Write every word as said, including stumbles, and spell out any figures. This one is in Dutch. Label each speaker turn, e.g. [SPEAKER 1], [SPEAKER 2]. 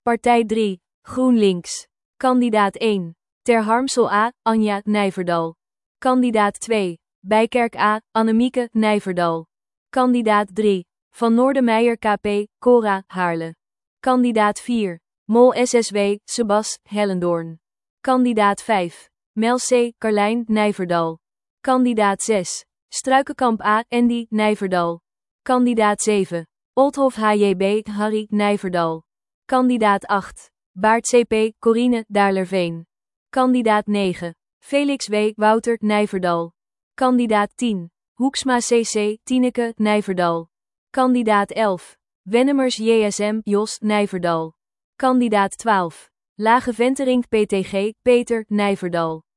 [SPEAKER 1] Partij drie, GroenLinks. Kandidaat één. Ter Harmsel A, Anja Nijverdal. Kandidaat twee. Bijkerk A, Annemieke Nijverdal. Kandidaat drie. Van Noordermeijer K P, Cora Haarle. Kandidaat vier. Mol S S W, Sebas Hellendoorn. Kandidaat vijf. Mel C, Carlijn Nijverdal. Kandidaat zes. Struikenkamp A, Andy Nijverdal. Kandidaat zeven. Oldhof H J B, Harry Nijverdal. Kandidaat acht. Baart C P, Corine Daarlerveen. Kandidaat negen. Felix W. Wouter Nijverdal. Kandidaat tien. Hoeksma C C, Tineke Nijverdal. Kandidaat elf. Wennemers J S M, Jos Nijverdal. Kandidaat twaalf. Lage Ventering P T G, Peter Nijverdal.